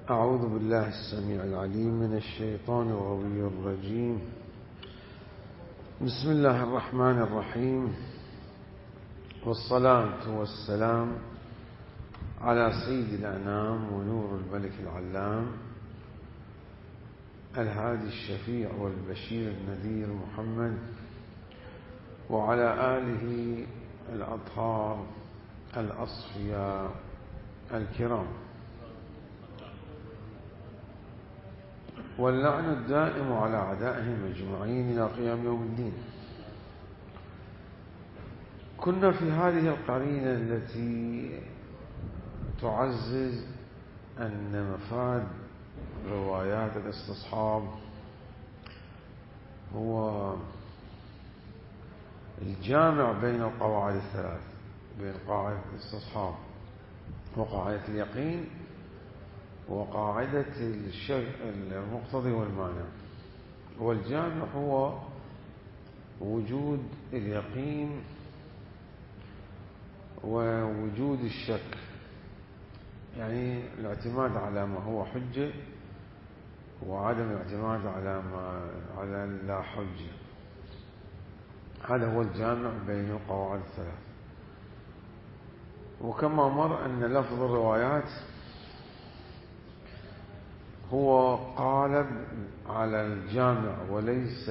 أعوذ بالله السميع العليم من الشيطان الغوي الرجيم. بسم الله الرحمن الرحيم، والصلاة والسلام على سيد الأنام ونور الملك العلام الهادي الشفيع والبشير النذير محمد، وعلى آله الأطهار الأصفياء الكرام، واللعن الدائم على أعدائهم أجمعين إلى قيام يوم الدين. كنا في هذه القرينة التي تعزز أن مفاد روايات الاستصحاب هو الجامع بين القواعد الثلاث، بين قاعدة الاستصحاب وقاعدة اليقين وقاعدة المقتضي والمانع. والجامع هو وجود اليقين ووجود الشك، يعني الاعتماد على ما هو حجة وعدم الاعتماد على لا حجة. هذا هو الجامع بين القواعد الثلاث. وكما مر أن لفظ الروايات هو قالب على الجامع وليس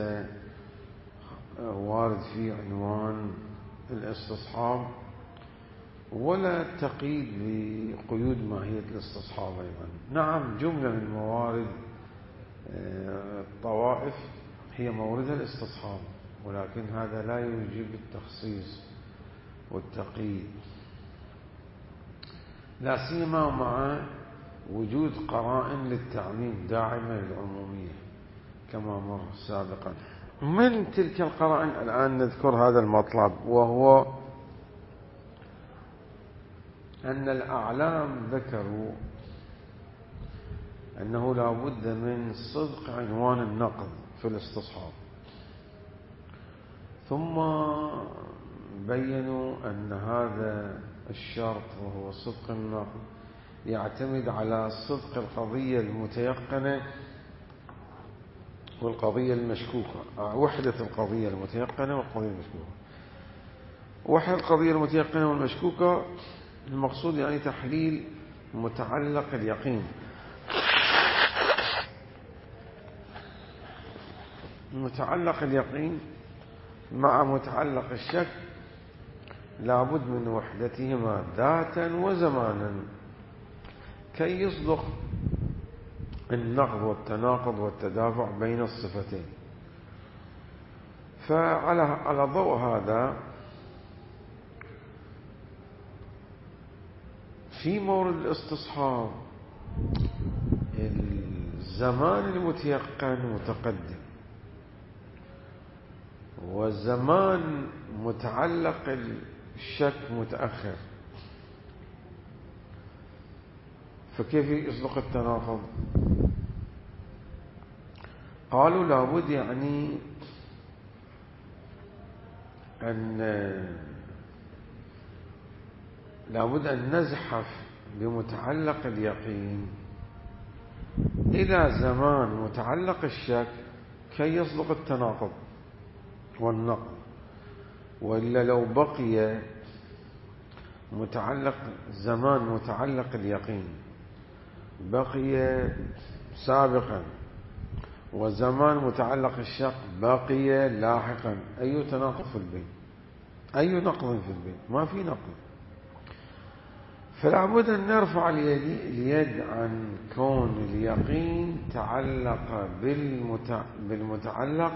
وارد في عنوان الاستصحاب، ولا تقييد بقيود ماهية الاستصحاب أيضا. نعم، جملة من موارد الطوائف هي مورد الاستصحاب، ولكن هذا لا يوجب التخصيص والتقييد، لا سيما مع وجود قرائن للتعميم داعمة للعمومية كما مر سابقا. من تلك القرائن الآن نذكر هذا المطلب، وهو أن الأعلام ذكروا أنه لا بد من صدق عنوان النقد في الاستصحاب، ثم بيّنوا أن هذا الشرط وهو صدق النقد يعتمد على صدق القضية المتيقنة والقضية المشكوكة، وحدة القضية المتيقنة والقضية المشكوكة. وحدة القضية المتيقنة والمشكوكة المقصود يعني تحليل متعلق اليقين، متعلق اليقين مع متعلق الشك لابد من وحدتهما ذاتا وزمانا كي يصدق النقض والتناقض والتدافع بين الصفتين. فعلى ضوء هذا في مورد الاستصحاب الزمان المتيقن متقدم، والزمان متعلق الشك متأخر، فكيف يصدق التناقض؟ قالوا لابد يعني لابد أن نزحف بمتعلق اليقين إلى زمان متعلق الشك كي يصدق التناقض والنقض، وإلا لو بقي زمان متعلق اليقين بقي سابقا وزمان متعلق الشك بقي لاحقا، أي تناقض في البين، أي نقض في البين؟ ما في نقض. فلا بد أن نرفع اليد عن كون اليقين تعلق بالمتعلق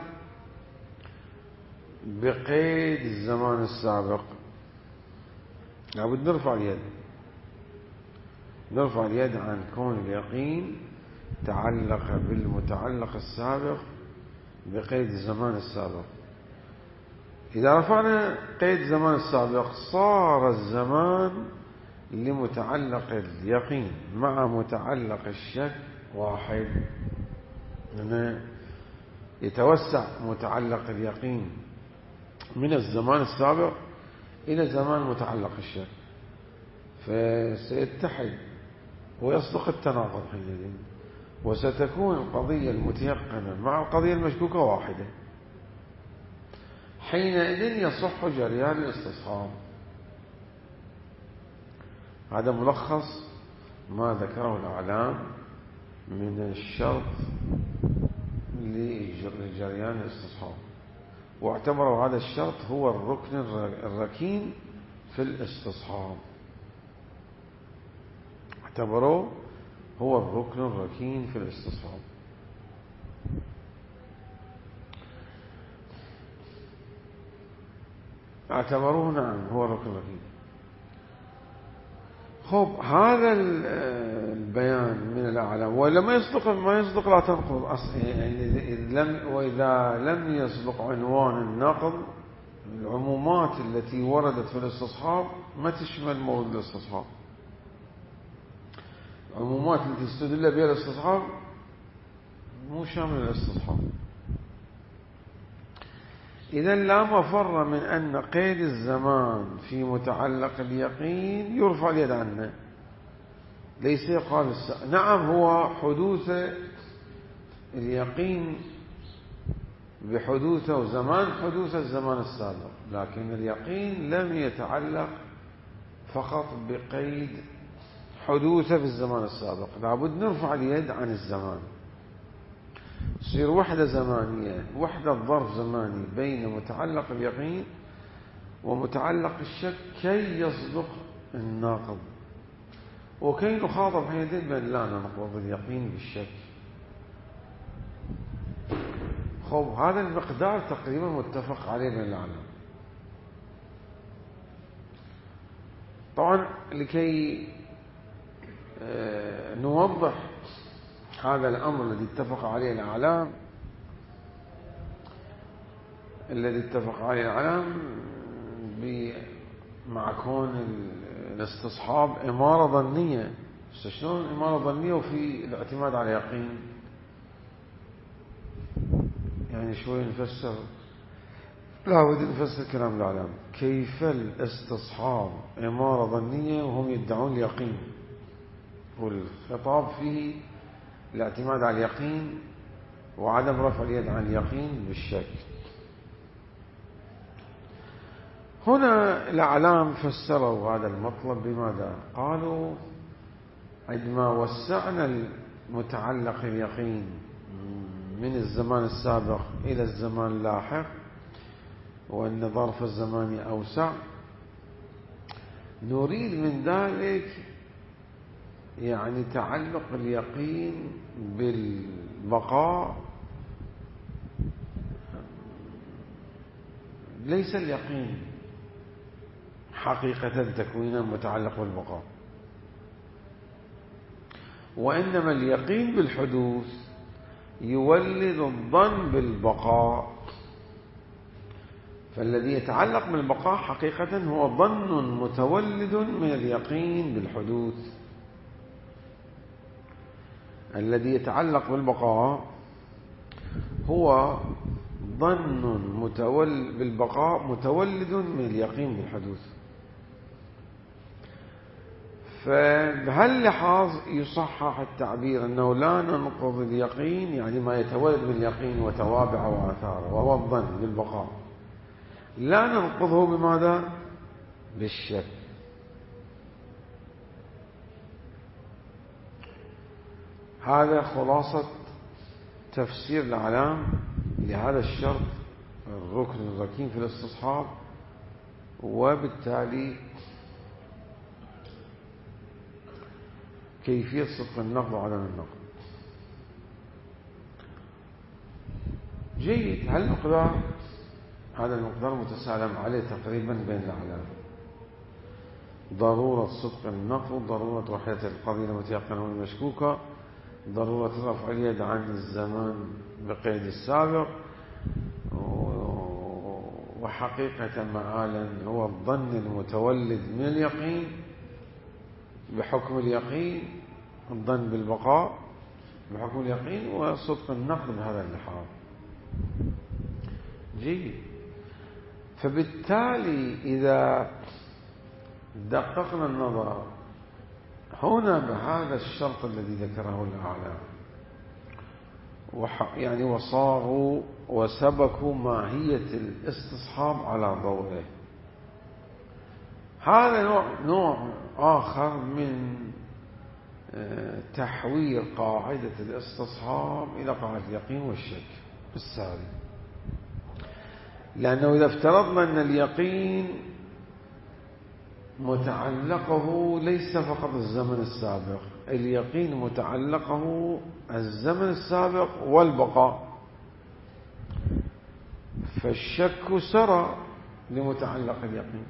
بقيد الزمان السابق. لا بد نرفع اليد عن كون اليقين تعلق بالمتعلق السابق بقيد الزمان السابق. إذا رفعنا قيد الزمان السابق صار الزمان لمتعلق اليقين مع متعلق الشك واحد، لأنه يتوسع متعلق اليقين من الزمان السابق إلى زمان متعلق الشك، فسيتحد ويصدق التناقض حينئذ، وستكون القضية المتيقنة مع القضية المشكوكة واحدة. حينئذ يصح جريان الاستصحاب. هذا ملخص ما ذكره الأعلام من الشرط لجريان الاستصحاب، واعتبروا هذا الشرط هو الركن الركين في الاستصحاب، اعتبروه هو الركن الركين في الاستصحاب. اعتبروه نعم هو الركن الركين. خب هذا البيان من الأعلام، وإلا ما يصدق لا تنقض يعني وإذا لم يسبق عنوان النقض، العمومات التي وردت في الاستصحاب ما تشمل مورد الاستصحاب. العمومات التي استدل بها الاستصحاب مو شامل الاستصحاب. إذا لا مفر من أن قيد الزمان في متعلق اليقين يرفع اليد عنه، ليس يقال نعم هو حدوث اليقين بحدوثه وزمان حدوث الزمان السابق، لكن اليقين لم يتعلق فقط بقيد حدوثه في الزمان السابق، لابد نرفع اليد عن الزمان، تصير وحدة زمانية، وحدة ظرف زماني بين متعلق اليقين ومتعلق الشك كي يصدق الناقض، وكي نخاطب حينئذ بأن لا ننقض اليقين بالشك. خب هذا المقدار تقريبا متفق عليه بين العلماء. طبعا لكي نوضح هذا الأمر الذي اتفق عليه الأعلام، مع كون الاستصحاب إمارة ظنية، شلون إمارة ظنية وفي الاعتماد على يقين؟ يعني شوي نفسر، لا بد نفسر كلام الأعلام. كيف الاستصحاب إمارة ظنية وهم يدعون اليقين، والخطاب فيه الاعتماد على اليقين وعدم رفع اليد عن اليقين بالشك. هنا الأعلام فسروا هذا المطلب بماذا؟ قالوا عندما وسعنا المتعلق اليقين من الزمان السابق إلى الزمان اللاحق، وأن ظرف الزمان أوسع، نريد من ذلك يعني تعلق اليقين بالبقاء، ليس اليقين حقيقة تكوينا متعلق بالبقاء، وإنما اليقين بالحدوث يولد الظن بالبقاء، فالذي يتعلق بالبقاء حقيقة هو ظن متولد من اليقين بالحدوث. الذي يتعلق بالبقاء هو ظن بالبقاء متولد من اليقين بالحدوث. فبهاللحاظ يصحح التعبير أنه لا ننقض اليقين، يعني ما يتولد من اليقين وتوابعه وآثاره وهو الظن بالبقاء، لا ننقضه بماذا؟ بالشك. هذا خلاصة تفسير الأعلام لهذا الشرط الركن الركين في الاستصحاب، وبالتالي كيفية صدق النقض وعدم النقض. جيد. هذا المقدار متسالم عليه تقريبا بين الأعلام: ضرورة صدق النقض، ضرورة وحدة القضية المتيقنة والمشكوكة، ضرورة رفع اليد عن الزمان بقيد السابق، وحقيقة معالا هو الظن المتولد من اليقين بحكم اليقين، الظن بالبقاء بحكم اليقين، وصدق النقض بهذا اللحاظ. جيد. فبالتالي إذا دققنا النظر هنا بهذا الشرط الذي ذكره الأعلام يعني وصاغوا وسبكوا ماهية الاستصحاب على ضوئه. هذا نوع آخر من تحويل قاعدة الاستصحاب إلى قاعدة اليقين والشك الساري. لأنه إذا افترضنا أن اليقين متعلقه ليس فقط الزمن السابق، اليقين متعلقه الزمن السابق والبقاء، فالشك سرى لمتعلق اليقين،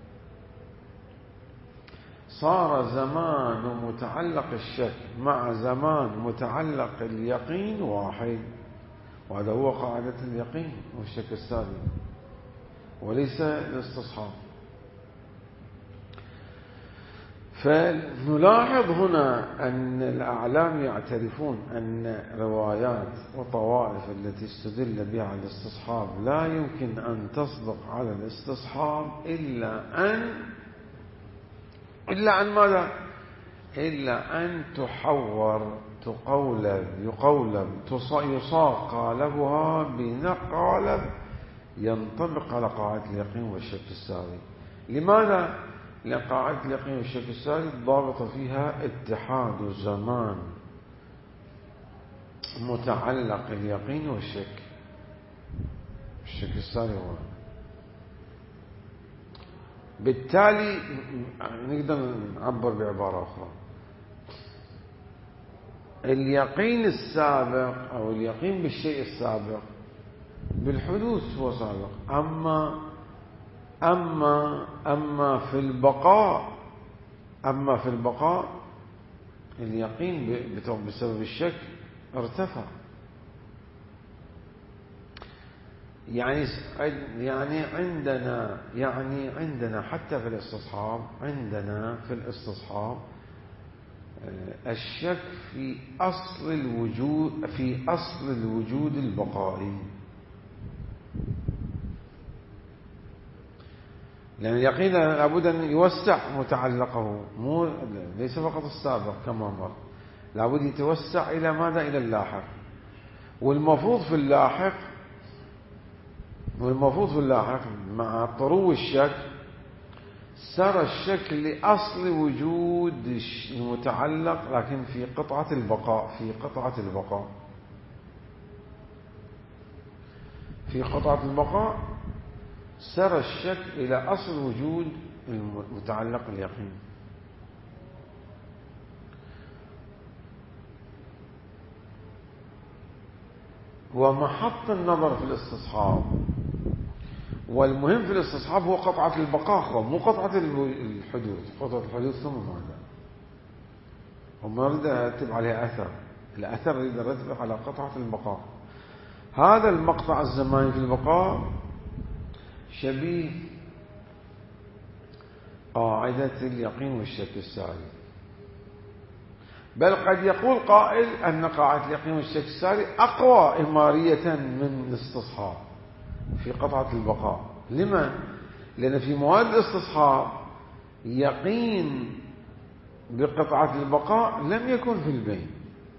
صار زمان متعلق الشك مع زمان متعلق اليقين واحد، وهذا هو قاعدة اليقين والشك الساري وليس الاستصحاب. فنلاحظ هنا أن الأعلام يعترفون أن روايات وطوائف التي استدل بها على الاستصحاب لا يمكن أن تصدق على الاستصحاب إلا أن ماذا؟ إلا أن تحور يقولب يصاغ قالبها بنقالب ينطبق على قاعدة اليقين والشك الساري. لماذا؟ لأن قاعدة اليقين والشك الساري ضابط فيها اتحاد زمان متعلق اليقين والشك. الشك الساري هو بالتالي نقدر نعبر بعبارة أخرى، اليقين السابق أو اليقين بالشيء السابق بالحدوث هو سابق، أما في البقاء اليقين بسبب الشك ارتفع. يعني عندنا حتى في الاستصحاب الشك في أصل الوجود البقائي. لأن اليقين لابد أن يوسع متعلقه، ليس فقط السابق كما مر، لابد يتوسع إلى ماذا؟ إلى اللاحق. والمفروض في اللاحق مع طرو الشك سر الشك لأصل وجود المتعلق، لكن في قطعة البقاء سر الشك إلى أصل وجود المتعلق اليقين. ومحط النظر في الاستصحاب والمهم في الاستصحاب هو قطعة البقاء، مو قطعة الحدوث. قطعة الحدوث ثم ماذا؟ وما نريد أرتب عليها أثر، الأثر نريد نرتب على قطعة البقاء. هذا المقطع الزماني في البقاء شبيه قاعدة اليقين والشك الساري، بل قد يقول قائل أن قاعدة اليقين والشك الساري أقوى إمارية من الاستصحاب في قطعة البقاء. لما؟ لأن في مواد الاستصحاب يقين بقطعة البقاء لم يكن في البين،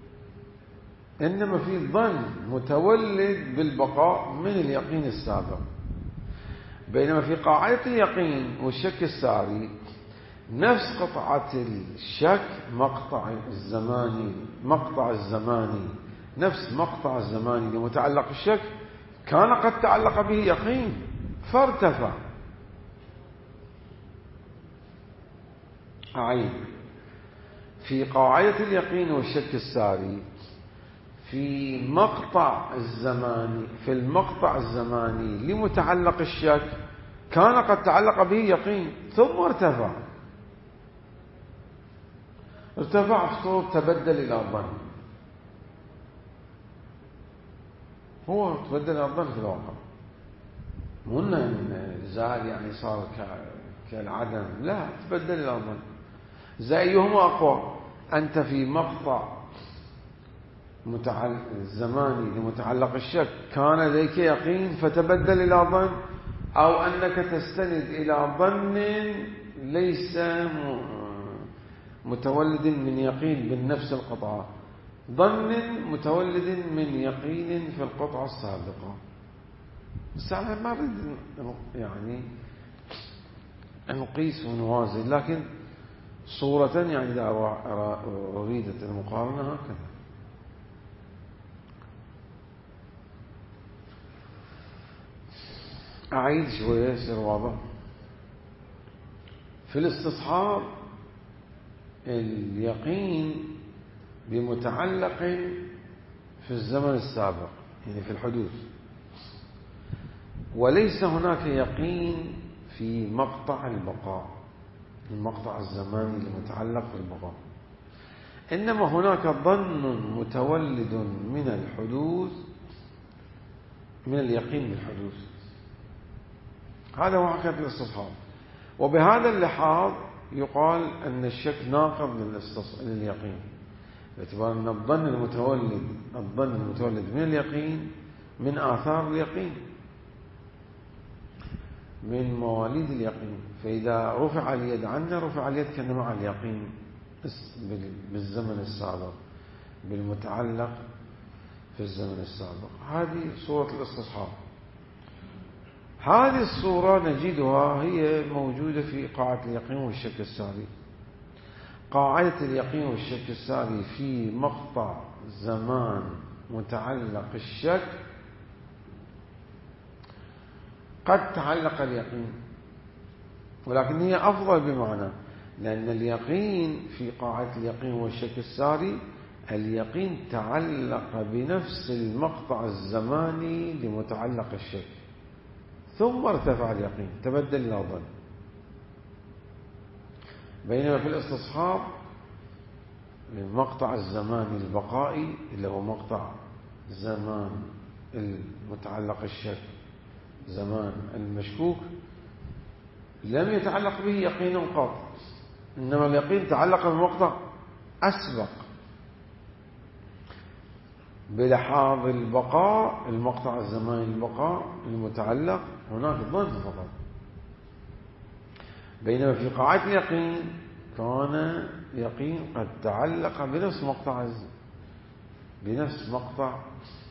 إنما في ظن متولد بالبقاء من اليقين السابق. بينما في قاعدة اليقين والشك الساري نفس قطعة الشك مقطع الزماني لمتعلق الشك كان قد تعلق به يقين فارتفع. أعيد، في قاعدة اليقين والشك الساري في المقطع الزماني لمتعلق الشك كان قد تعلق به يقين ثم ارتفع بصوت تبدل إلى الظن. هو تبدل إلى الظن في الواقع، مو إنه زال يعني صار كالعدم، لا، تبدل إلى الظن. أيهما أقوى؟ أنت في مقطع الزماني لمتعلق الشك كان لديك يقين فتبدل إلى ظن، أو أنك تستند إلى ظن ليس متولد من يقين بالنفس القطعة، ظن متولد من يقين في القطعة السابقة. بس أنا ما أريد يعني نقيس ونوازن، لكن صورة يعني إذا أريدت المقارنة هكذا. أعيد شوية يصير واضح. في الاستصحاب اليقين بمتعلق في الزمن السابق، يعني في الحدوث، وليس هناك يقين في مقطع البقاء، المقطع الزماني المتعلق في البقاء، إنما هناك ظن متولد من الحدوث، من اليقين بالحدوث. هذا هو حقيقة الاستصحاب. وبهذا اللحاظ يقال أن الشك ناقض لليقين، باعتبار أن الظن المتولد من اليقين من آثار اليقين، من مواليد اليقين. فإذا رفع اليد عنه رفع اليد كان مع اليقين بالزمن السابق، بالمتعلق في الزمن السابق. هذه صورة الاستصحاب. هذه الصورة نجدها هي موجودة في قاعدة اليقين والشك الساري. قاعدة اليقين والشك الساري في مقطع زمان متعلق الشك قد تعلق اليقين، ولكن هي أفضل بمعنى، لأن اليقين في قاعدة اليقين والشك الساري اليقين تعلق بنفس المقطع الزماني لمتعلق الشك، ثم ارتفع اليقين تبدل إلى ظن. بينما في الاستصحاب المقطع الزماني البقائي اللي هو مقطع زمان المتعلق الشك، زمان المشكوك، لم يتعلق به يقين قط، إنما اليقين تعلق بالمقطع أسبق بلحاظ البقاء، المقطع الزماني البقاء المتعلق هناك ظن فقط. بينما في قاعدة اليقين كان يقين قد تعلق بنفس مقطع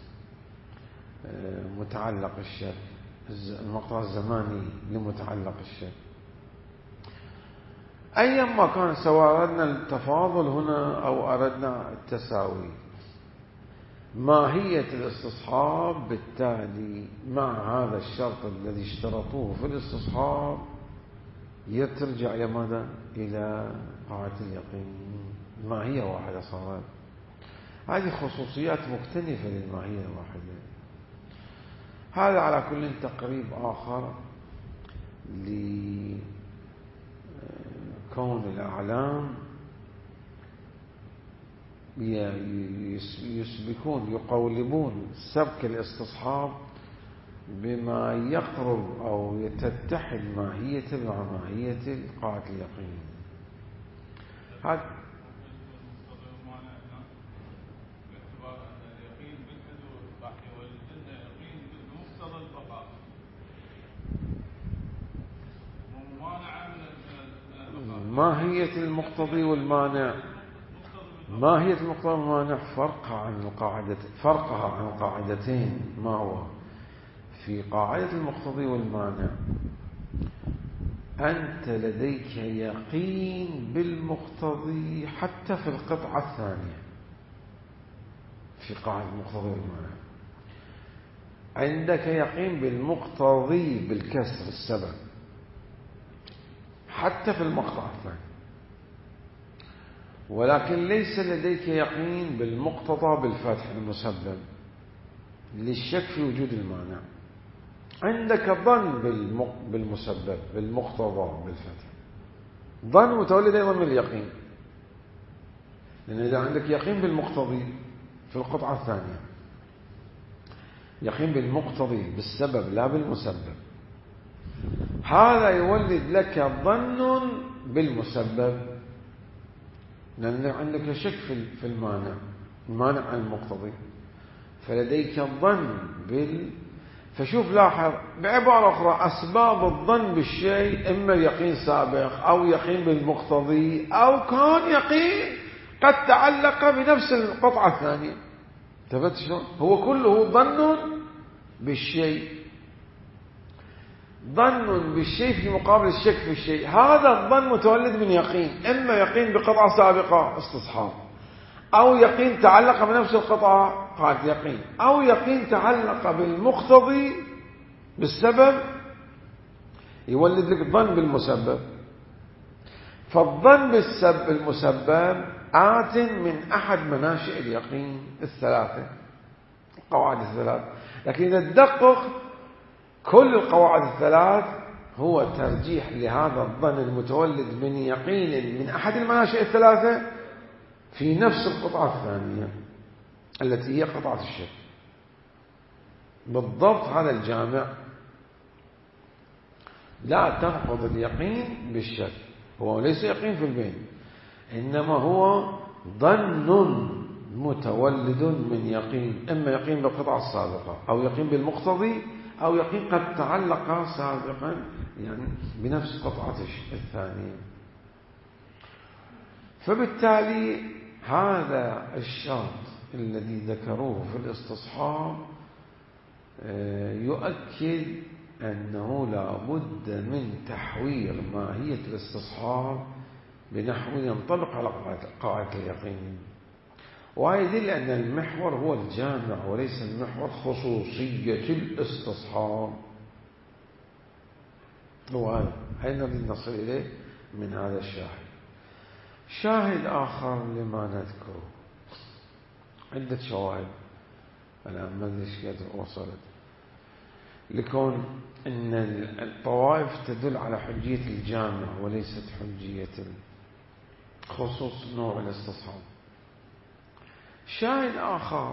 متعلق الشك، المقطع الزماني لمتعلق الشك. أيما كان، سواء أردنا التفاضل هنا أو أردنا التساوي، ماهية الاستصحاب بالتالي مع هذا الشرط الذي اشترطوه في الاستصحاب يرجع إلى ماذا؟ إلى قاعدة اليقين. الماهية واحدة صارت. هذه خصوصيات مختلفة للماهية الواحدة. هذا على كل تقريب آخر لكون الأعلام يسبكون، يقولبون سبك الاستصحاب بما يقرب أو تتحد ماهيته مع ماهية قاعدة اليقين. هذا ماهية المقتضي والمانع. ماهية المقتضي والمانع فرقها عن قاعدتين. ما هو؟ في قاعدة المقتضي والمانع أنت لديك يقين بالمقتضي حتى في القطعة الثانية. في قاعدة المقتضي والمانع عندك يقين بالمقتضي بالكسر السبب حتى في المقطع الثاني، ولكن ليس لديك يقين بالمقتضى بالفتح المسبب للشك في وجود المانع. عندك ظن بالمسبب بالمقتضى بالفتح، ظن متولد أيضا من اليقين، لأن إذا عندك يقين بالمقتضي في القطعة الثانية، يقين بالمقتضي بالسبب لا بالمسبب، هذا يولد لك ظن بالمسبب، لأن عندك شك في المانع عن المقتضي، فلديك ظن فشوف لاحظ بعبارة أخرى أسباب الظن بالشيء إما يقين سابق أو يقين بالمقتضي أو كان يقين قد تعلق بنفس القطعة الثانية. انتبهت شلون؟ هو كله ظن بالشيء، ظن بالشيء في مقابل الشك في الشيء. هذا الظن متولد من يقين، إما يقين بقطعة سابقة استصحاب، أو يقين تعلق بنفس القطعة قاعدة يقين، أو يقين تعلق بالمقتضي بالسبب يولد لك ظن بالمسبب. فالظن بالمسبب آت من أحد مناشئ اليقين الثلاثة، القواعد الثلاث. لكن إذا تدقق كل القواعد الثلاث هو ترجيح لهذا الظن المتولد من يقين من أحد المناشئ الثلاثة في نفس القطعة الثانية التي هي قطعة الشك. بالضبط هذا الجامع لا تنقض اليقين بالشك، هو ليس يقين في البين، إنما هو ظن متولد من يقين، إما يقين بالقطعة السابقة أو يقين بالمقتضي أو يقين قد تعلق سابقا يعني بنفس قطعة الثانية. فبالتالي هذا الشرط الذي ذكروه في الاستصحاب يؤكد أنه لا بد من تحوير ماهية الاستصحاب بنحو ينطبق على قاعدة اليقين، ويدل أن المحور هو الجامع وليس المحور خصوصية الاستصحاب. هو هذا نريد نصل إليه من هذا الشاهد. شاهد آخر لما نذكره، عدة شواهد الآن ما أدري كيف وصلت، لكون أن الطوائف تدل على حجية الجامع وليست حجية خصوص نوع الاستصحاب. شاهد آخر،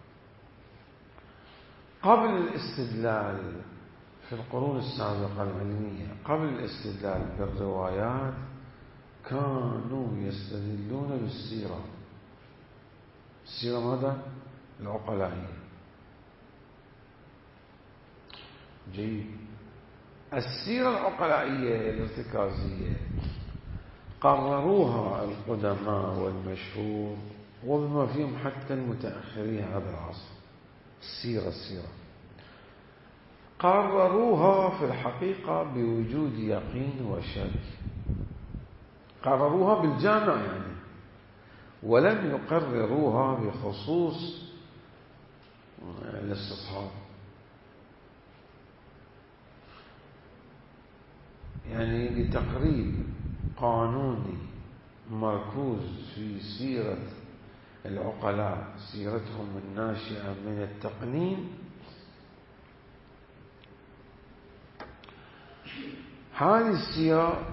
قبل الاستدلال في القرون السابقة العلمية، قبل الاستدلال بالروايات كانوا يستدلون بالسيرة. السيرة ماذا؟ العقلائية. جيد. السيرة العقلائية الارتكازية قرروها القدماء والمشهور وبما فيهم حتى المتأخرين هذا العصر. السيرة قرروها في الحقيقة بوجود يقين وشك، قرروها بالجامع يعني، ولم يقرروها بخصوص الاستصحاب. يعني لتقريب قانوني مركوز في سيرة العقلاء، سيرتهم الناشئة من التقنين، هذه السيرة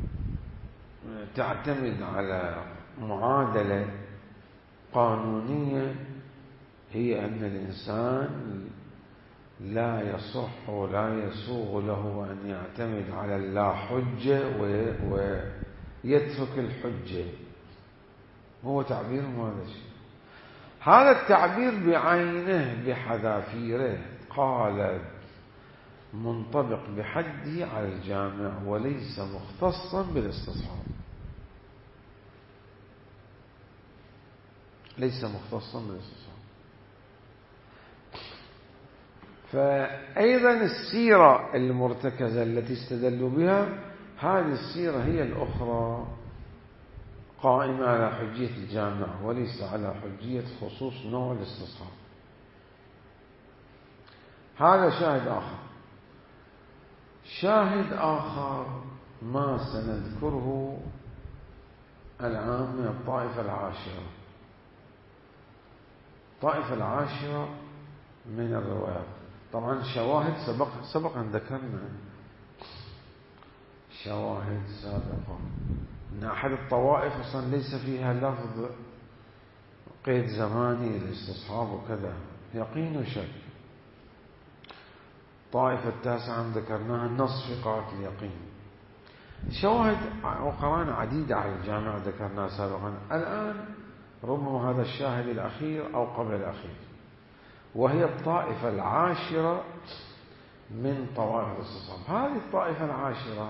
تعتمد على معادلة قانونية، هي أن الإنسان لا يصح ولا يسوغ له أن يعتمد على اللا حجة ويترك الحجة. هو تعبير هذا الشيء. هذا التعبير بعينه بحذافيره قال منطبق بحده على الجامع وليس مختصا بالاستصحاب، ليس مختصا بالاستصحاب. فأيضا السيرة المرتكزة التي استدلوا بها، هذه السيرة هي الأخرى قائمة على حجية الجامع وليس على حجية خصوص نوع الاستصحاب. هذا شاهد آخر. شاهد آخر ما سنذكره الآن من الطائفة العاشرة. الطائفة العاشرة من الروايات، طبعا شواهد سبق أن ذكرنا شواهد سابقة أن أحد الطوائف أصلا ليس فيها لفظ قيد زماني للاستصحاب وكذا، يقين وشك. الطائفة التاسعة ذكرناها النص في قاعدة اليقين. شواهد وقرائن عديدة على الجامع ذكرناها سابقا. الآن ربما هذا الشاهد الأخير أو قبل الأخير، وهي الطائفة العاشرة من طوائف الاستصحاب. هذه الطائفة العاشرة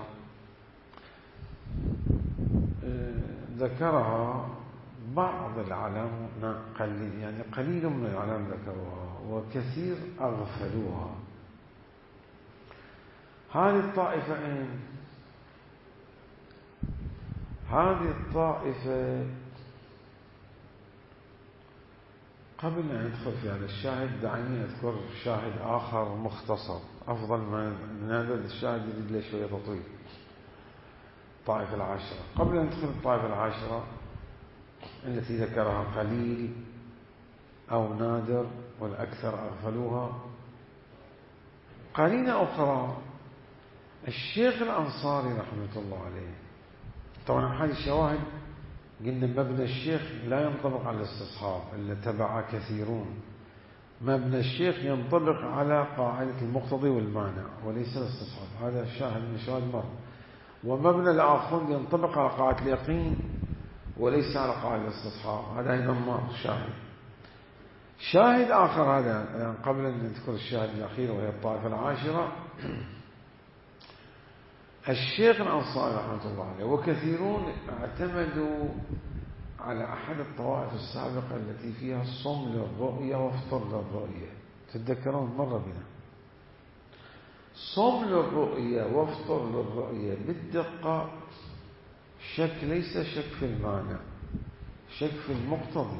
ذكرها بعض العلماء قليل، يعني قليل من العلماء ذكروها وكثير أغفلوها. هذه الطائفة هذه الطائفة قبل أن ندخل في هذا الشاهد دعني أذكر شاهد آخر مختصر أفضل من هذا الشاهد يريد له شوية تطويل. الطائفة العاشرة، قبل أن ندخل الطائفة العاشرة التي ذكرها قليل أو نادر والأكثر أغفلوها، قرينة أخرى الشيخ الأنصاري رحمة الله عليه. طبعا هذه الشواهد قلنا مبنى الشيخ لا ينطبق على الاستصحاب إلا تبع كثيرون. مبنى الشيخ ينطبق على قاعدة المقتضي والمانع وليس الاستصحاب، هذا شاهد من شواهد مرة. ومبنى الآخر ينطبق على قاعدة اليقين وليس على قاعدة الاستصحاب، هذا أيضا مرة شاهد آخر. هذا قبل أن نذكر الشاهد الأخير وهي الطائفة العاشرة، الشيخ الأنصاري رحمة الله عليه وكثيرون اعتمدوا على أحد الطوائف السابقة التي فيها الصم للرؤية وافطر للرؤية. تتذكرون مرة بنا صم للرؤية وافطر للرؤية بالدقة شك، ليس شك في المانع، شك في المقتضي.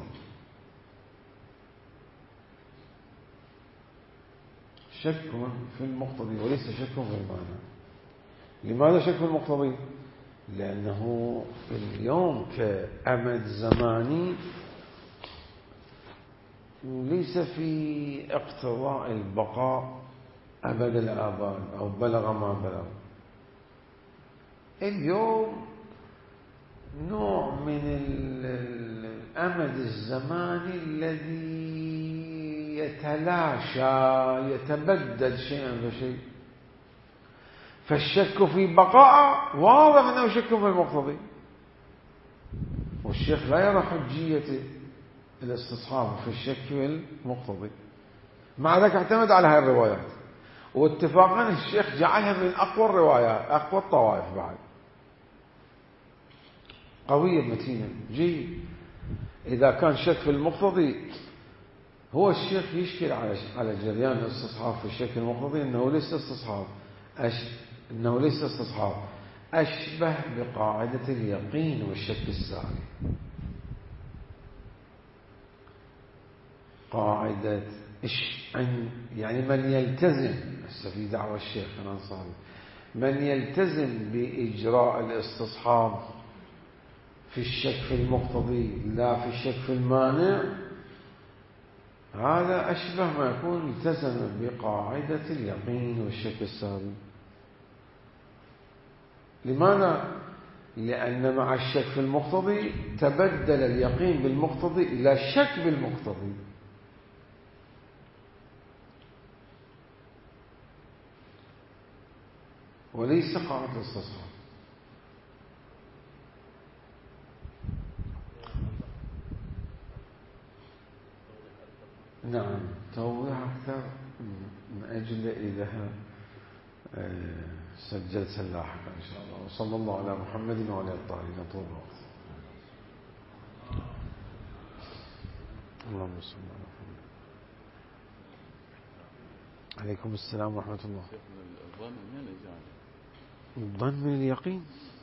شك في المقتضي وليس شك في المانع. لماذا شك في المقتضي؟ لأنه اليوم كأمد زماني ليس في اقتضاء البقاء أبد الآباد أو بلغ ما بلغ. اليوم نوع من الأمد الزماني الذي يتلاشى يتبدل شيئا فشيء، فالشك في بقاء واضح أنه شك في المقتضي، والشيخ لا يرى حجية الاستصحاب في الشك في المقتضي. مع ذلك اعتمد على هذه الروايات، واتفاقا الشيخ جعلها من أقوى الروايات، أقوى الطوائف بعد، قوية متينة جيد. إذا كان شك في المقتضي، هو الشيخ يشكل على جريان الاستصحاب في الشك المقتضي أنه ليس استصحاب، أشبه بقاعدة اليقين والشك الساري. قاعدة يعني من يلتزم في دعوة الشيخ الأنصاري، من يلتزم بإجراء الاستصحاب في الشك في المقتضي لا في الشك في المانع، هذا أشبه ما يكون التزم بقاعدة اليقين والشك الساري. لماذا؟ لأن مع الشك في المقتضي تبدل اليقين بالمقتضي إلى شك بالمقتضي. وليس قاعدة الاستصحاب. نعم، توضيح أكثر من أجل إذا سجلت لاحقا إن شاء الله. وصلى الله على محمد وعلى الطاهرين. طول الوقت. اللهم صل على محمد. عليكم السلام ورحمة الله. الظن من اليقين. الظن من اليقين.